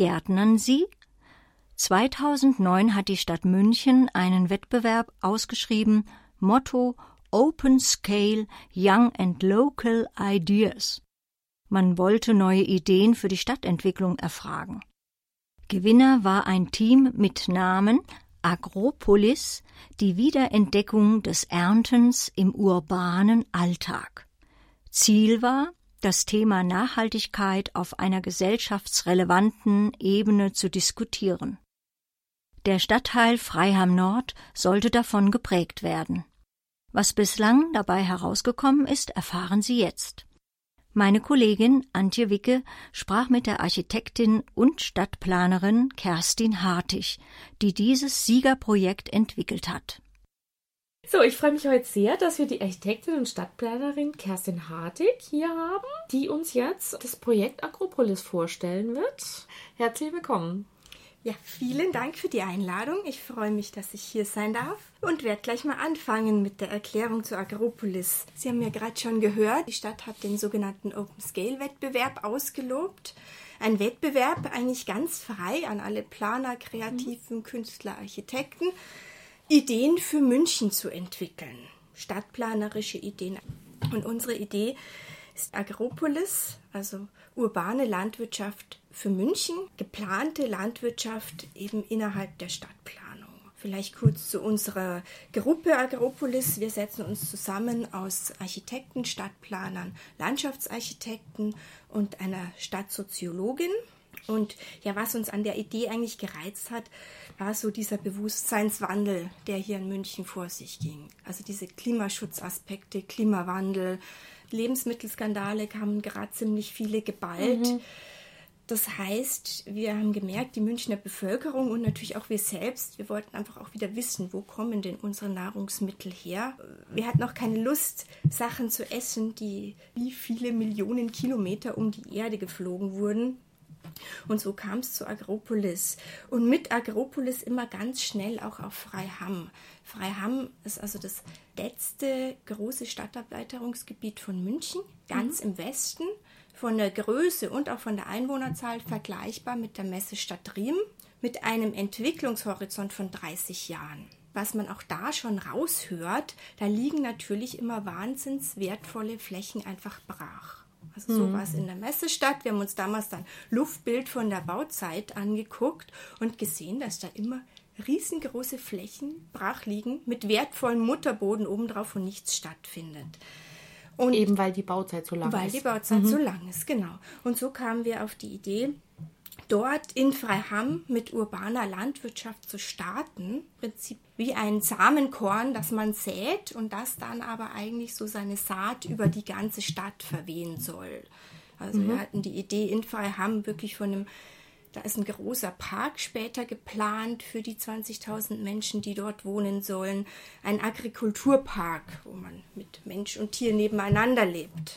entgärtnern sie? 2009 hat die Stadt München einen Wettbewerb ausgeschrieben, Motto Open Scale Young and Local Ideas. Man wollte neue Ideen für die Stadtentwicklung erfragen. Gewinner war ein Team mit Namen Agropolis, die Wiederentdeckung des Erntens im urbanen Alltag. Ziel war, das Thema Nachhaltigkeit auf einer gesellschaftsrelevanten Ebene zu diskutieren. Der Stadtteil Freiham Nord sollte davon geprägt werden. Was bislang dabei herausgekommen ist, erfahren Sie jetzt. Meine Kollegin Antje Wicke sprach mit der Architektin und Stadtplanerin Kerstin Hartig, die dieses Siegerprojekt entwickelt hat. So, ich freue mich heute sehr, dass wir die Architektin und Stadtplanerin Kerstin Hartig hier haben, die uns jetzt das Projekt Agropolis vorstellen wird. Herzlich willkommen. Ja, vielen Dank für die Einladung. Ich freue mich, dass ich hier sein darf und werde gleich mal anfangen mit der Erklärung zu Agropolis. Sie haben ja gerade schon gehört, die Stadt hat den sogenannten Open-Scale-Wettbewerb ausgelobt. Ein Wettbewerb eigentlich ganz frei an alle Planer, Kreativen, Künstler, Architekten, Ideen für München zu entwickeln, stadtplanerische Ideen. Und unsere Idee ist Agropolis, also urbane Landwirtschaft für München, geplante Landwirtschaft eben innerhalb der Stadtplanung. Vielleicht kurz zu unserer Gruppe Agropolis. Wir setzen uns zusammen aus Architekten, Stadtplanern, Landschaftsarchitekten und einer Stadtsoziologin. Und ja, was uns an der Idee eigentlich gereizt hat, war so dieser Bewusstseinswandel, der hier in München vor sich ging. Also diese Klimaschutzaspekte, Klimawandel, Lebensmittelskandale kamen gerade ziemlich viele geballt. Das heißt, wir haben gemerkt, die Münchner Bevölkerung und natürlich auch wir selbst, wir wollten einfach auch wieder wissen, wo kommen denn unsere Nahrungsmittel her? Wir hatten auch keine Lust, Sachen zu essen, die wie viele Millionen Kilometer um die Erde geflogen wurden. Und so kam es zu Agropolis. Und mit Agropolis immer ganz schnell auch auf Freiham. Freiham ist also das letzte große Stadterweiterungsgebiet von München, ganz im Westen. Von der Größe und auch von der Einwohnerzahl vergleichbar mit der Messestadt Riem, mit einem Entwicklungshorizont von 30 Jahren. Was man auch da schon raushört, da liegen natürlich immer wahnsinns wertvolle Flächen einfach brach. Also so war es in der Messestadt. Wir haben uns damals dann Luftbild von der Bauzeit angeguckt und gesehen, dass da immer riesengroße Flächen brach liegen mit wertvollem Mutterboden obendrauf und nichts stattfindet. Und eben weil die Bauzeit so lang ist. Weil die Bauzeit so lang ist, genau. Und so kamen wir auf die Idee, dort in Freiham mit urbaner Landwirtschaft zu starten. Im Prinzip wie ein Samenkorn, das man sät und das dann aber eigentlich so seine Saat über die ganze Stadt verwehen soll. Also wir hatten die Idee in Freiham wirklich da ist ein großer Park später geplant für die 20.000 Menschen, die dort wohnen sollen. Ein Agrikulturpark, wo man mit Mensch und Tier nebeneinander lebt.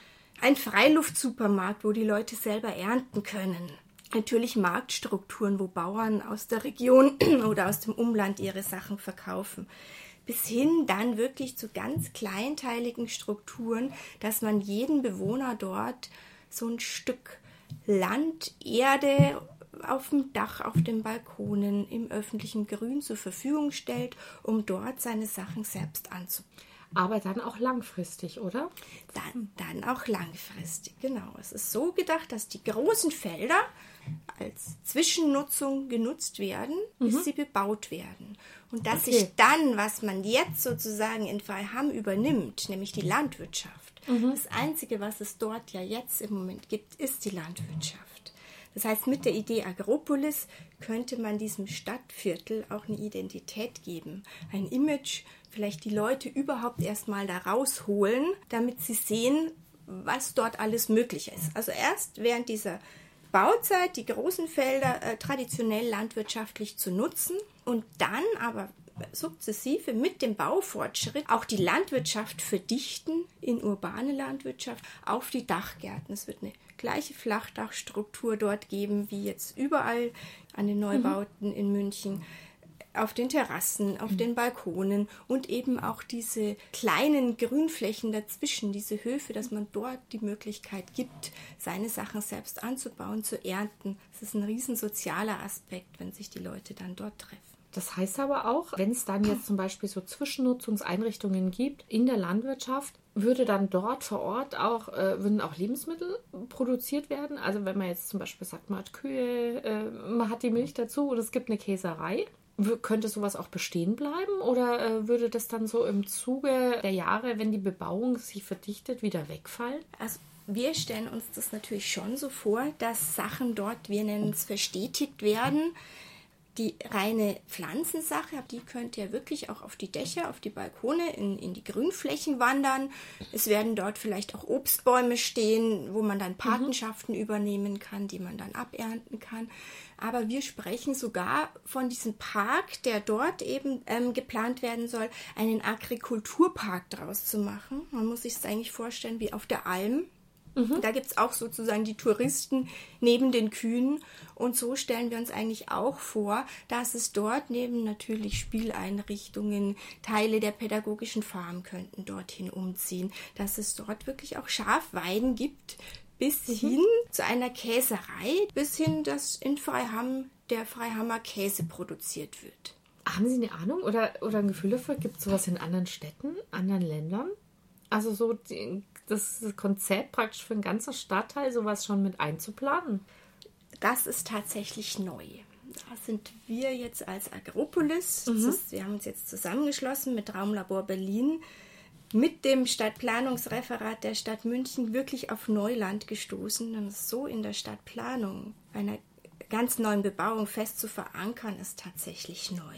Ein Freiluftsupermarkt, wo die Leute selber ernten können. Natürlich Marktstrukturen, wo Bauern aus der Region oder aus dem Umland ihre Sachen verkaufen. Bis hin dann wirklich zu ganz kleinteiligen Strukturen, dass man jedem Bewohner dort so ein Stück Land, Erde auf dem Dach, auf den Balkonen, im öffentlichen Grün zur Verfügung stellt, um dort seine Sachen selbst anzubieten. Aber dann auch langfristig, oder? Dann auch langfristig, genau. Es ist so gedacht, dass die großen Felder als Zwischennutzung genutzt werden, bis sie bebaut werden. Und dass sich dann, was man jetzt sozusagen in Freiham übernimmt, nämlich die Landwirtschaft, das Einzige, was es dort ja jetzt im Moment gibt, ist die Landwirtschaft. Das heißt, mit der Idee Agropolis könnte man diesem Stadtviertel auch eine Identität geben, ein Image, vielleicht die Leute überhaupt erstmal da rausholen, damit sie sehen, was dort alles möglich ist. Also erst während dieser Bauzeit die großen Felder traditionell landwirtschaftlich zu nutzen und dann aber sukzessive mit dem Baufortschritt auch die Landwirtschaft verdichten in urbane Landwirtschaft auf die Dachgärten. Es wird eine gleiche Flachdachstruktur dort geben wie jetzt überall an den Neubauten in München. auf den Terrassen, auf den Balkonen und eben auch diese kleinen Grünflächen dazwischen, diese Höfe, dass man dort die Möglichkeit gibt, seine Sachen selbst anzubauen, zu ernten. Das ist ein riesen sozialer Aspekt, wenn sich die Leute dann dort treffen. Das heißt aber auch, wenn es dann jetzt zum Beispiel so Zwischennutzungseinrichtungen gibt in der Landwirtschaft, würde dann dort vor Ort auch, würden auch Lebensmittel produziert werden? Also wenn man jetzt zum Beispiel sagt, man hat Kühe, man hat die Milch dazu oder es gibt eine Käserei, könnte sowas auch bestehen bleiben oder würde das dann so im Zuge der Jahre, wenn die Bebauung sich verdichtet, wieder wegfallen? Also wir stellen uns das natürlich schon so vor, dass Sachen dort, wir nennen es verstetigt werden. Die reine Pflanzensache, die könnte ja wirklich auch auf die Dächer, auf die Balkone, in die Grünflächen wandern. Es werden dort vielleicht auch Obstbäume stehen, wo man dann Patenschaften übernehmen kann, die man dann abernten kann. Aber wir sprechen sogar von diesem Park, der dort eben geplant werden soll, einen Agrikulturpark draus zu machen. Man muss sich es eigentlich vorstellen wie auf der Alm. Da gibt es auch sozusagen die Touristen neben den Kühen und so stellen wir uns eigentlich auch vor, dass es dort neben natürlich Spieleinrichtungen, Teile der pädagogischen Farm könnten dorthin umziehen, dass es dort wirklich auch Schafweiden gibt, bis hin zu einer Käserei, bis hin, dass in Freiham der Freihammer Käse produziert wird. Haben Sie eine Ahnung oder ein Gefühl dafür, gibt es sowas in anderen Städten, anderen Ländern? Also so das Konzept praktisch für einen ganzen Stadtteil, sowas schon mit einzuplanen? Das ist tatsächlich neu. Da sind wir jetzt als Agropolis, wir haben uns jetzt zusammengeschlossen mit Raumlabor Berlin, mit dem Stadtplanungsreferat der Stadt München wirklich auf Neuland gestoßen. Und so in der Stadtplanung einer ganz neuen Bebauung fest zu verankern, ist tatsächlich neu.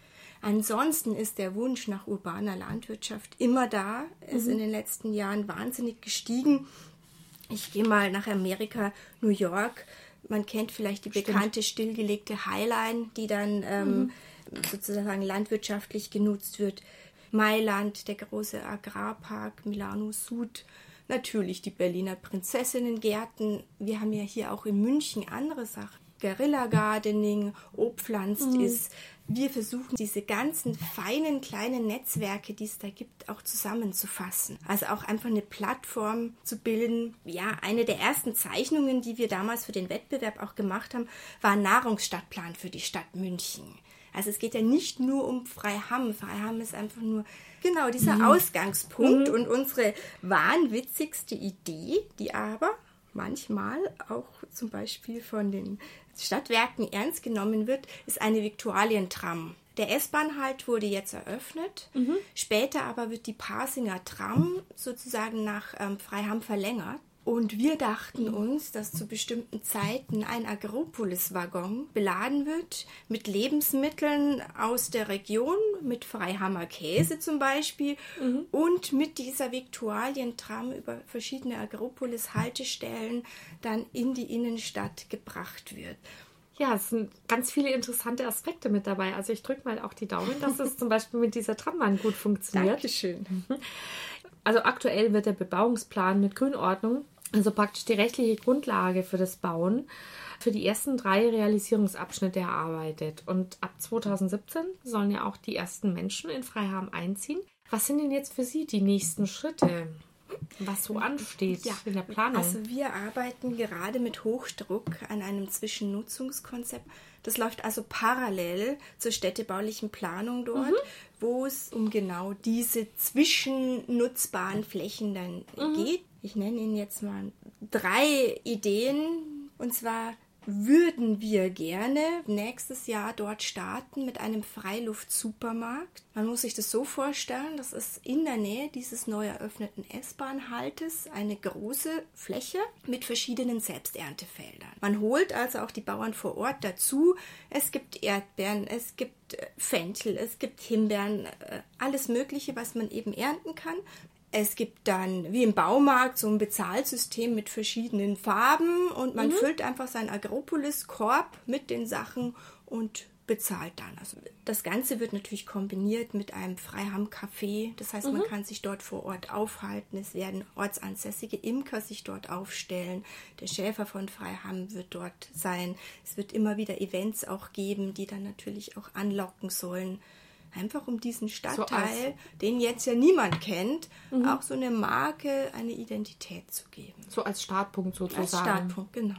Ansonsten ist der Wunsch nach urbaner Landwirtschaft immer da, ist in den letzten Jahren wahnsinnig gestiegen. Ich gehe mal nach Amerika, New York. Man kennt vielleicht die bekannte stillgelegte Highline, die dann sozusagen landwirtschaftlich genutzt wird. Mailand, der große Agrarpark, Milano Sud, natürlich die Berliner Prinzessinnengärten. Wir haben ja hier auch in München andere Sachen. Guerilla Gardening, obpflanzt ist. Wir versuchen, diese ganzen feinen kleinen Netzwerke, die es da gibt, auch zusammenzufassen. Also auch einfach eine Plattform zu bilden. Ja, eine der ersten Zeichnungen, die wir damals für den Wettbewerb auch gemacht haben, war ein Nahrungsstadtplan für die Stadt München. Also es geht ja nicht nur um Freiham. Freiham ist einfach nur genau dieser Ausgangspunkt und unsere wahnwitzigste Idee, die aber manchmal auch zum Beispiel von den Stadtwerken ernst genommen wird, ist eine Viktualientram. Der S-Bahn-Halt wurde jetzt eröffnet, später aber wird die Pasinger Tram sozusagen nach Freiham verlängert. Und wir dachten uns, dass zu bestimmten Zeiten ein Agropolis-Waggon beladen wird mit Lebensmitteln aus der Region, mit Freihammer Käse zum Beispiel und mit dieser Viktualientram über verschiedene Agropolis-Haltestellen dann in die Innenstadt gebracht wird. Ja, es sind ganz viele interessante Aspekte mit dabei. Also ich drücke mal auch die Daumen, dass es zum Beispiel mit dieser Trambahn gut funktioniert. Dankeschön. Also aktuell wird der Bebauungsplan mit Grünordnung, also praktisch die rechtliche Grundlage für das Bauen, für die ersten 3 Realisierungsabschnitte erarbeitet. Und ab 2017 sollen ja auch die ersten Menschen in Freiham einziehen. Was sind denn jetzt für Sie die nächsten Schritte, was so ansteht in der Planung? Also wir arbeiten gerade mit Hochdruck an einem Zwischennutzungskonzept. Das läuft also parallel zur städtebaulichen Planung dort, wo es um genau diese zwischennutzbaren Flächen dann geht. Ich nenne Ihnen jetzt mal 3 Ideen. Und zwar würden wir gerne nächstes Jahr dort starten mit einem Freiluft-Supermarkt. Man muss sich das so vorstellen, das ist in der Nähe dieses neu eröffneten S-Bahn-Haltes eine große Fläche mit verschiedenen Selbsterntefeldern. Man holt also auch die Bauern vor Ort dazu. Es gibt Erdbeeren, es gibt Fenchel, es gibt Himbeeren, alles Mögliche, was man eben ernten kann. Es gibt dann, wie im Baumarkt, so ein Bezahlsystem mit verschiedenen Farben und man füllt einfach seinen Agropolis-Korb mit den Sachen und bezahlt dann. Also das Ganze wird natürlich kombiniert mit einem Freiham-Café. Das heißt, man kann sich dort vor Ort aufhalten. Es werden ortsansässige Imker sich dort aufstellen. Der Schäfer von Freiham wird dort sein. Es wird immer wieder Events auch geben, die dann natürlich auch anlocken sollen. Einfach um diesen Stadtteil, den jetzt ja niemand kennt, auch so eine Marke, eine Identität zu geben. So als Startpunkt sozusagen. Als Startpunkt, genau.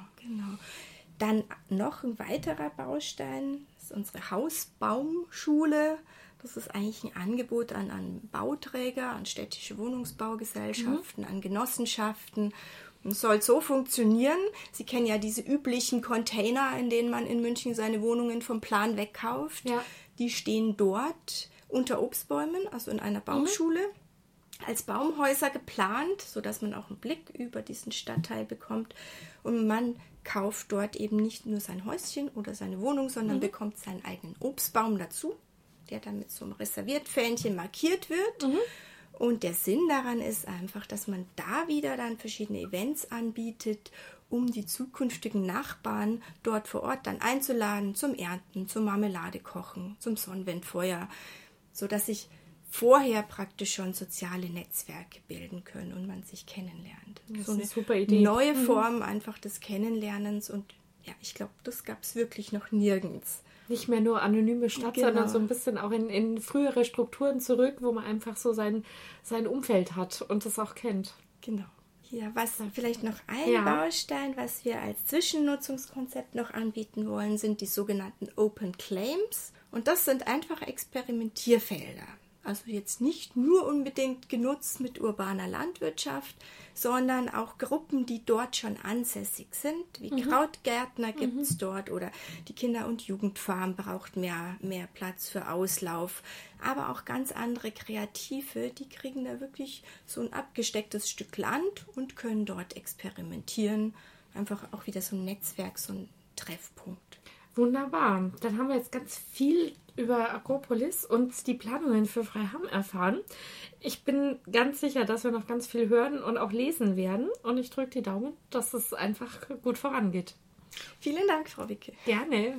Dann noch ein weiterer Baustein ist unsere Hausbaumschule. Das ist eigentlich ein Angebot an Bauträger, an städtische Wohnungsbaugesellschaften, an Genossenschaften. Und es soll so funktionieren. Sie kennen ja diese üblichen Container, in denen man in München seine Wohnungen vom Plan wegkauft. Ja. Die stehen dort unter Obstbäumen, also in einer Baumschule, als Baumhäuser geplant, sodass man auch einen Blick über diesen Stadtteil bekommt. Und man kauft dort eben nicht nur sein Häuschen oder seine Wohnung, sondern bekommt seinen eigenen Obstbaum dazu, der dann mit so einem Reserviertfähnchen markiert wird. Und der Sinn daran ist einfach, dass man da wieder dann verschiedene Events anbietet, um die zukünftigen Nachbarn dort vor Ort dann einzuladen zum Ernten, zum Marmeladekochen, zum Sonnenwendfeuer, sodass sich vorher praktisch schon soziale Netzwerke bilden können und man sich kennenlernt. Das so ist eine super Idee. Neue Form einfach des Kennenlernens und ja, ich glaube, das gab es wirklich noch nirgends. Nicht mehr nur anonyme Stadt, sondern so ein bisschen auch in frühere Strukturen zurück, wo man einfach so sein Umfeld hat und das auch kennt. Genau. Ja, was vielleicht noch ein Baustein, was wir als Zwischennutzungskonzept noch anbieten wollen, sind die sogenannten Open Claims. Und das sind einfach Experimentierfelder. Also jetzt nicht nur unbedingt genutzt mit urbaner Landwirtschaft, sondern auch Gruppen, die dort schon ansässig sind, wie Krautgärtner gibt es dort oder die Kinder- und Jugendfarm braucht mehr Platz für Auslauf. Aber auch ganz andere Kreative, die kriegen da wirklich so ein abgestecktes Stück Land und können dort experimentieren. Einfach auch wieder so ein Netzwerk, so ein Treffpunkt. Wunderbar. Dann haben wir jetzt ganz viel über Agropolis und die Planungen für Freiham erfahren. Ich bin ganz sicher, dass wir noch ganz viel hören und auch lesen werden. Und ich drücke die Daumen, dass es einfach gut vorangeht. Vielen Dank, Frau Wicke. Gerne.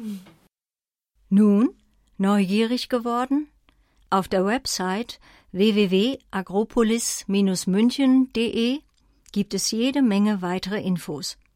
Nun, neugierig geworden? Auf der Website www.agropolis-münchen.de gibt es jede Menge weitere Infos.